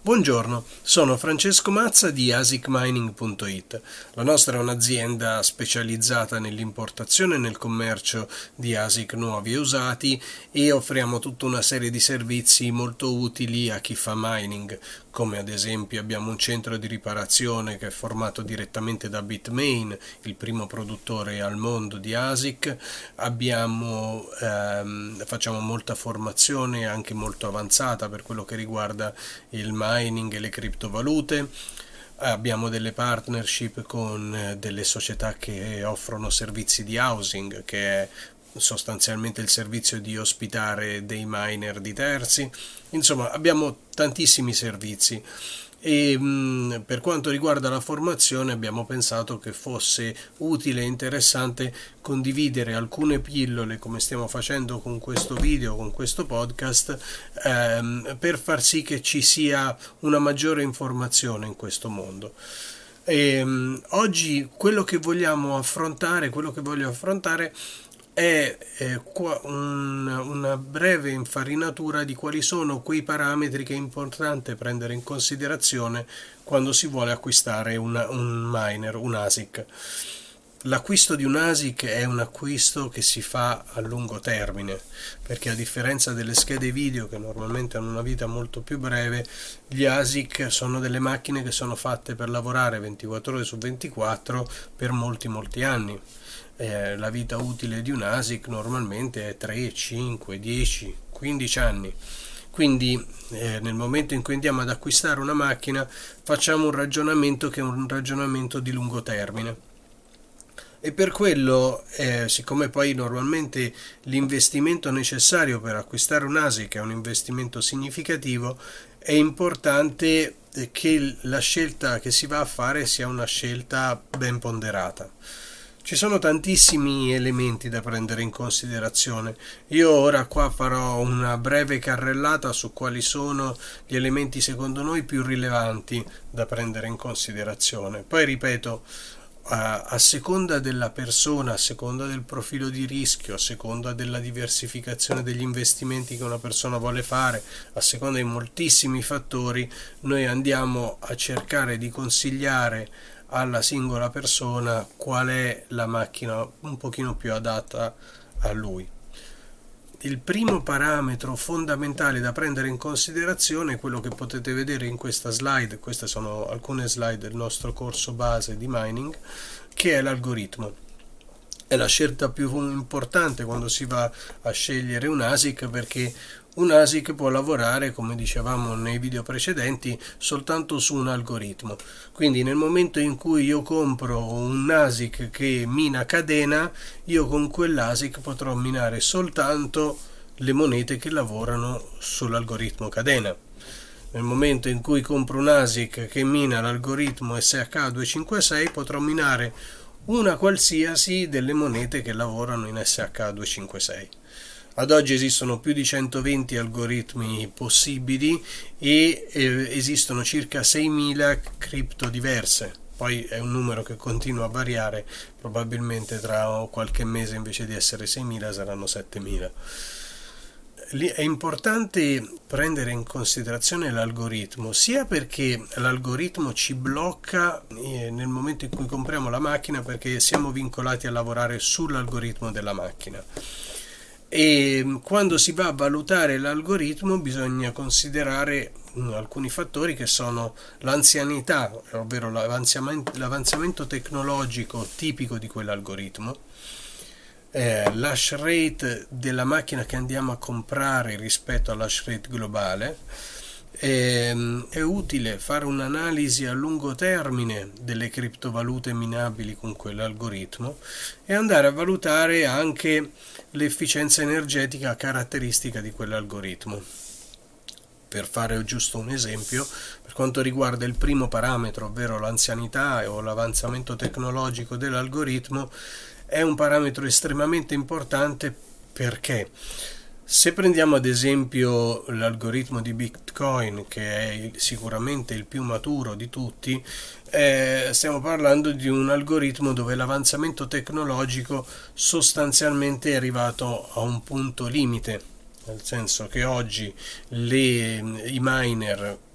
Buongiorno, sono Francesco Mazza di asicmining.it. La nostra è un'azienda specializzata nell'importazione e nel commercio di ASIC nuovi e usati e offriamo tutta una serie di servizi molto utili a chi fa mining, come ad esempio abbiamo un centro di riparazione che è formato direttamente da Bitmain, il primo produttore al mondo di ASIC. Facciamo molta formazione anche molto avanzata per quello che riguarda il mining e le criptovalute. Abbiamo delle partnership con delle società che offrono servizi di housing, che è sostanzialmente il servizio di ospitare dei miner di terzi. Insomma, abbiamo tantissimi servizi e per quanto riguarda la formazione abbiamo pensato che fosse utile e interessante condividere alcune pillole, come stiamo facendo con questo video, con questo podcast, per far sì che ci sia una maggiore informazione in questo mondo. Oggi quello che voglio affrontare è una breve infarinatura di quali sono quei parametri che è importante prendere in considerazione quando si vuole acquistare un miner, un ASIC. L'acquisto di un ASIC è un acquisto che si fa a lungo termine, perché a differenza delle schede video che normalmente hanno una vita molto più breve, gli ASIC sono delle macchine che sono fatte per lavorare 24 ore su 24 per molti anni. La vita utile di un ASIC normalmente è 3, 5, 10, 15 anni. Quindi nel momento in cui andiamo ad acquistare una macchina facciamo un ragionamento che è un ragionamento di lungo termine. E per quello, siccome poi normalmente l'investimento necessario per acquistare un ASIC è un investimento significativo, è importante che la scelta che si va a fare sia una scelta ben ponderata. Ci sono tantissimi elementi da prendere in considerazione. Io ora qua farò una breve carrellata su quali sono gli elementi secondo noi più rilevanti da prendere in considerazione. Poi ripeto, a seconda della persona, a seconda del profilo di rischio, a seconda della diversificazione degli investimenti che una persona vuole fare, a seconda di moltissimi fattori, noi andiamo a cercare di consigliare alla singola persona qual è la macchina un pochino più adatta a lui. Il primo parametro fondamentale da prendere in considerazione è quello che potete vedere in questa slide. Queste sono alcune slide del nostro corso base di mining, che è l'algoritmo. È la scelta più importante quando si va a scegliere un ASIC, perché un ASIC può lavorare, come dicevamo nei video precedenti, soltanto su un algoritmo. Quindi nel momento in cui io compro un ASIC che mina cadena, io con quell'ASIC potrò minare soltanto le monete che lavorano sull'algoritmo cadena. Nel momento in cui compro un ASIC che mina l'algoritmo SH256, potrò minare una qualsiasi delle monete che lavorano in SH256. Ad oggi esistono più di 120 algoritmi possibili e esistono circa 6.000 cripto diverse. Poi è un numero che continua a variare, probabilmente tra qualche mese invece di essere 6.000 saranno 7.000. È importante prendere in considerazione l'algoritmo, sia perché l'algoritmo ci blocca nel momento in cui compriamo la macchina, perché siamo vincolati a lavorare sull'algoritmo della macchina. E quando si va a valutare l'algoritmo bisogna considerare alcuni fattori che sono l'anzianità, ovvero l'avanzamento tecnologico tipico di quell'algoritmo, l'hash rate della macchina che andiamo a comprare rispetto all'hash rate globale. È utile fare un'analisi a lungo termine delle criptovalute minabili con quell'algoritmo e andare a valutare anche l'efficienza energetica caratteristica di quell'algoritmo. Per fare giusto un esempio, per quanto riguarda il primo parametro, ovvero l'anzianità o l'avanzamento tecnologico dell'algoritmo, è un parametro estremamente importante perché se prendiamo ad esempio l'algoritmo di Bitcoin, che è sicuramente il più maturo di tutti, stiamo parlando di un algoritmo dove l'avanzamento tecnologico sostanzialmente è arrivato a un punto limite, nel senso che oggi i miner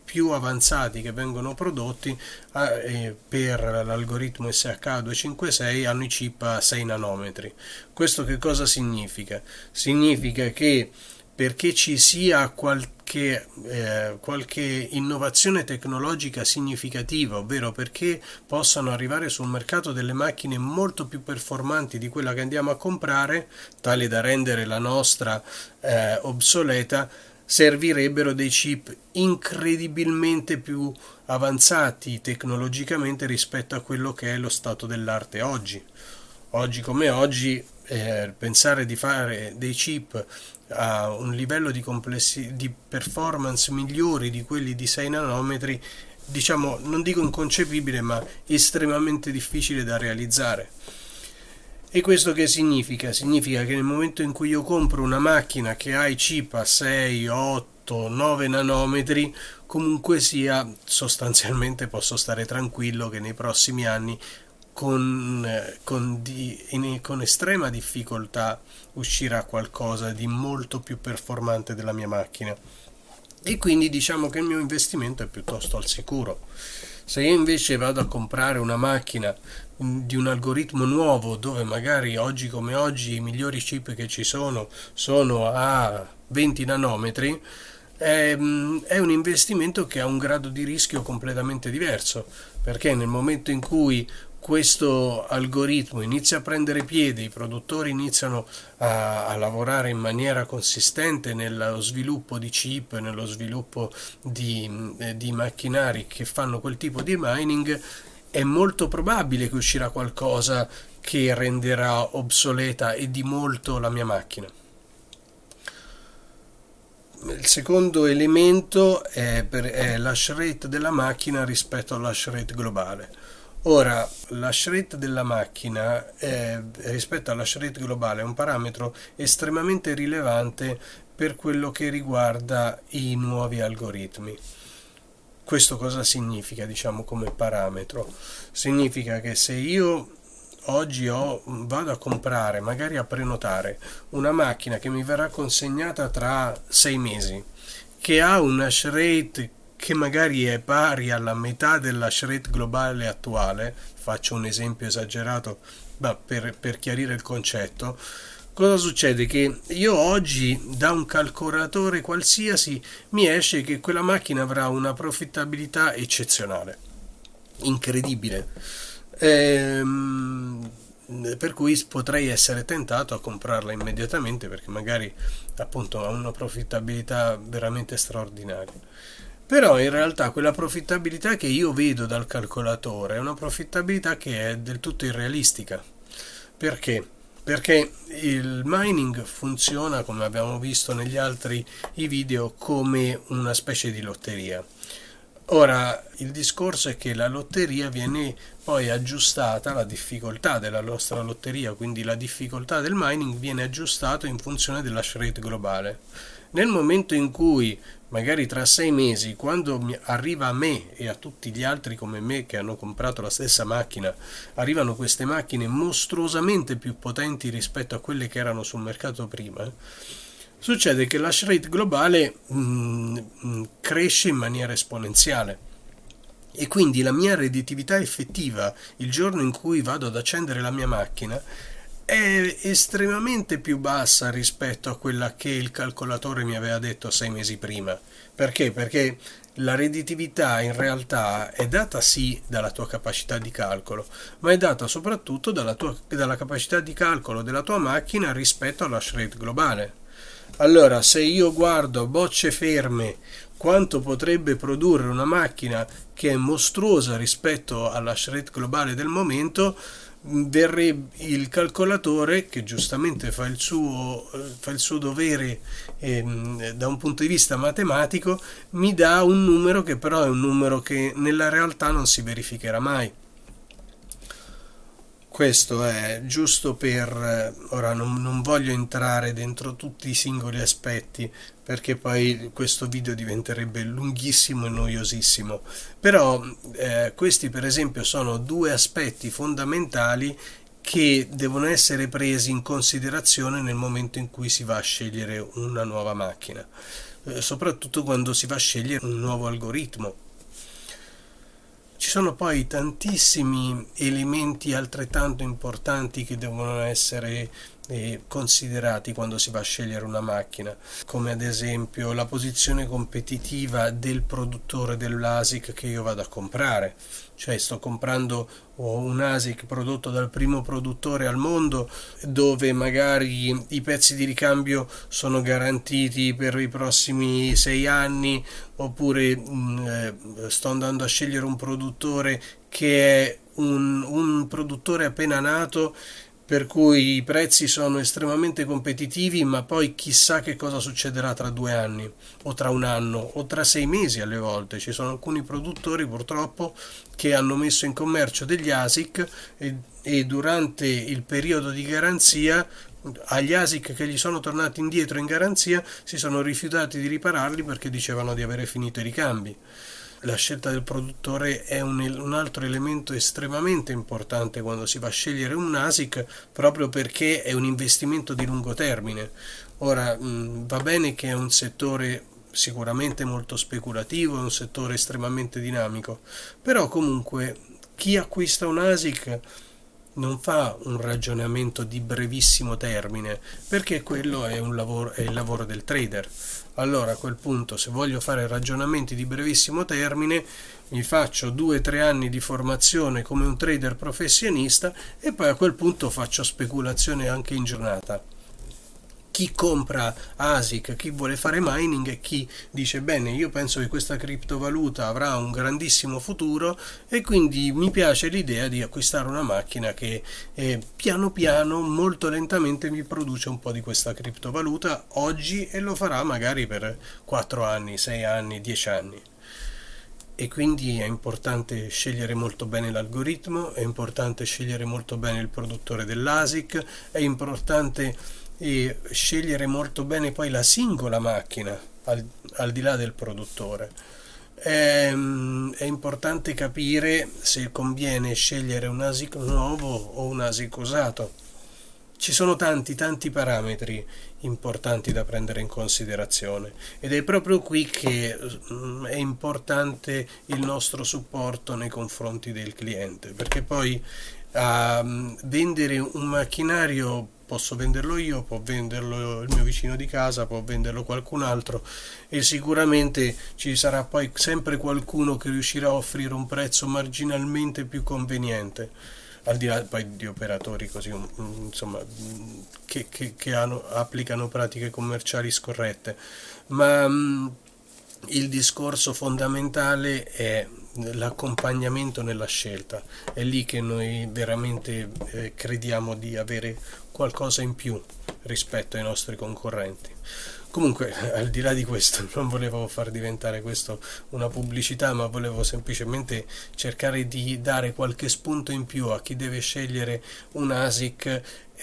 più avanzati che vengono prodotti per l'algoritmo SH256 hanno i chip a 6 nanometri. Questo che cosa significa? Significa che perché ci sia qualche innovazione tecnologica significativa, ovvero perché possano arrivare sul mercato delle macchine molto più performanti di quella che andiamo a comprare, tale da rendere la nostra obsoleta, servirebbero dei chip incredibilmente più avanzati tecnologicamente rispetto a quello che è lo stato dell'arte oggi. Oggi come oggi, pensare di fare dei chip a un livello di performance migliori di quelli di 6 nanometri, diciamo, non dico inconcepibile, ma estremamente difficile da realizzare. E questo che significa? Significa che nel momento in cui io compro una macchina che ha i chip a 6, 8, 9 nanometri, comunque sia, sostanzialmente posso stare tranquillo che nei prossimi anni con estrema difficoltà uscirà qualcosa di molto più performante della mia macchina, e quindi diciamo che il mio investimento è piuttosto al sicuro. Se io invece vado a comprare una macchina di un algoritmo nuovo, dove magari oggi come oggi i migliori chip che ci sono a 20 nanometri, è un investimento che ha un grado di rischio completamente diverso, perché nel momento in cui questo algoritmo inizia a prendere piede, i produttori iniziano a lavorare in maniera consistente nello sviluppo di chip, nello sviluppo di macchinari che fanno quel tipo di mining, è molto probabile che uscirà qualcosa che renderà obsoleta e di molto la mia macchina. Il secondo elemento è l'hash rate della macchina rispetto all'hash rate globale. Ora, l'hash rate della macchina rispetto all'hash rate globale è un parametro estremamente rilevante per quello che riguarda i nuovi algoritmi. Questo cosa significa, diciamo, come parametro? Significa che se io oggi vado a comprare, magari a prenotare, una macchina che mi verrà consegnata tra 6 mesi, che ha un hash rate che magari è pari alla metà dell'hash rate globale attuale, faccio un esempio esagerato ma per chiarire il concetto, cosa succede? Che io oggi da un calcolatore qualsiasi mi esce che quella macchina avrà una profittabilità eccezionale, incredibile, per cui potrei essere tentato a comprarla immediatamente perché magari appunto ha una profittabilità veramente straordinaria. Però in realtà quella profittabilità che io vedo dal calcolatore è una profittabilità che è del tutto irrealistica. Perché? Perché il mining funziona, come abbiamo visto negli altri video, come una specie di lotteria. Ora, il discorso è che la lotteria viene poi aggiustata, la difficoltà della nostra lotteria, quindi la difficoltà del mining, viene aggiustata in funzione dell'hash rate globale. Nel momento in cui, magari tra 6 mesi, quando arriva a me e a tutti gli altri come me che hanno comprato la stessa macchina, arrivano queste macchine mostruosamente più potenti rispetto a quelle che erano sul mercato prima, succede che l'hash rate globale cresce in maniera esponenziale. E quindi la mia redditività effettiva il giorno in cui vado ad accendere la mia macchina è estremamente più bassa rispetto a quella che il calcolatore mi aveva detto 6 mesi prima. Perché? Perché la redditività in realtà è data sì dalla tua capacità di calcolo, ma è data soprattutto dalla capacità di calcolo della tua macchina rispetto all'hash rate globale. Allora, se io guardo a bocce ferme quanto potrebbe produrre una macchina che è mostruosa rispetto all'hash rate globale del momento, il calcolatore, che giustamente fa il suo dovere da un punto di vista matematico, mi dà un numero che però è un numero che nella realtà non si verificherà mai. Questo è giusto per ora, non voglio entrare dentro tutti i singoli aspetti perché poi questo video diventerebbe lunghissimo e noiosissimo, però questi per esempio sono due aspetti fondamentali che devono essere presi in considerazione nel momento in cui si va a scegliere una nuova macchina. soprattutto quando si va a scegliere un nuovo algoritmo. Ci sono poi tantissimi elementi altrettanto importanti che devono essere considerati quando si va a scegliere una macchina, come ad esempio la posizione competitiva del produttore dell'ASIC che io vado a comprare. Cioè sto comprando un ASIC prodotto dal primo produttore al mondo, dove magari i pezzi di ricambio sono garantiti per i prossimi 6 anni, oppure sto andando a scegliere un produttore che è un produttore appena nato, per cui i prezzi sono estremamente competitivi, ma poi chissà che cosa succederà tra 2 anni, o tra 1 anno, o tra 6 mesi alle volte. Ci sono alcuni produttori purtroppo che hanno messo in commercio degli ASIC e durante il periodo di garanzia agli ASIC che gli sono tornati indietro in garanzia si sono rifiutati di ripararli perché dicevano di avere finito i ricambi. La scelta del produttore è un altro elemento estremamente importante quando si va a scegliere un ASIC, proprio perché è un investimento di lungo termine. Ora, va bene che è un settore sicuramente molto speculativo, è un settore estremamente dinamico, però comunque chi acquista un ASIC non fa un ragionamento di brevissimo termine, perché quello è il lavoro del trader. Allora a quel punto, se voglio fare ragionamenti di brevissimo termine, mi faccio 2-3 anni di formazione come un trader professionista e poi a quel punto faccio speculazione anche in giornata. Chi compra ASIC, chi vuole fare mining e chi dice bene, io penso che questa criptovaluta avrà un grandissimo futuro e quindi mi piace l'idea di acquistare una macchina che piano piano, molto lentamente mi produce un po' di questa criptovaluta oggi e lo farà magari per 4 anni, 6 anni, 10 anni. E quindi è importante scegliere molto bene l'algoritmo, è importante scegliere molto bene il produttore dell'ASIC, è importante scegliere molto bene poi la singola macchina al di là del produttore. È importante capire se conviene scegliere un ASIC nuovo o un ASIC usato. Ci sono tanti parametri importanti da prendere in considerazione ed è proprio qui che è importante il nostro supporto nei confronti del cliente, perché poi a vendere un macchinario posso venderlo io, può venderlo il mio vicino di casa, può venderlo qualcun altro e sicuramente ci sarà poi sempre qualcuno che riuscirà a offrire un prezzo marginalmente più conveniente, al di là poi di operatori così insomma che applicano pratiche commerciali scorrette, ma il discorso fondamentale è l'accompagnamento nella scelta. È lì che noi veramente crediamo di avere qualcosa in più rispetto ai nostri concorrenti. Comunque, al di là di questo, non volevo far diventare questo una pubblicità, ma volevo semplicemente cercare di dare qualche spunto in più a chi deve scegliere un ASIC,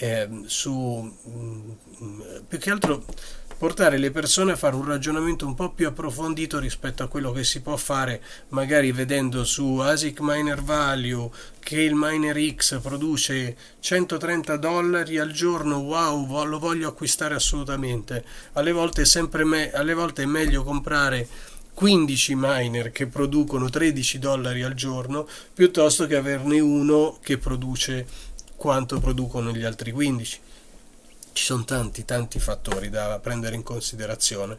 più che altro portare le persone a fare un ragionamento un po' più approfondito rispetto a quello che si può fare magari vedendo su ASIC Miner Value che il miner X produce $130 al giorno, wow, lo voglio acquistare assolutamente. Alle volte è meglio comprare 15 miner che producono $13 al giorno piuttosto che averne uno che produce quanto producono gli altri 15. Ci sono tanti fattori da prendere in considerazione.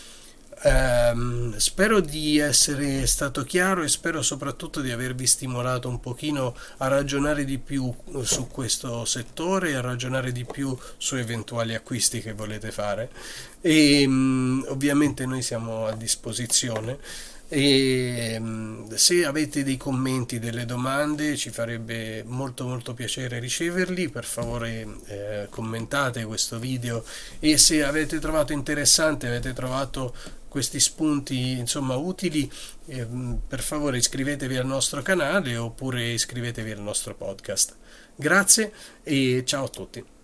Spero di essere stato chiaro e spero soprattutto di avervi stimolato un pochino a ragionare di più su questo settore e a ragionare di più su eventuali acquisti che volete fare e ovviamente noi siamo a disposizione e se avete dei commenti, delle domande, ci farebbe molto piacere riceverli. Per favore commentate questo video e se avete trovato interessante, avete trovato questi spunti insomma utili, per favore iscrivetevi al nostro canale oppure iscrivetevi al nostro podcast. Grazie e ciao a tutti.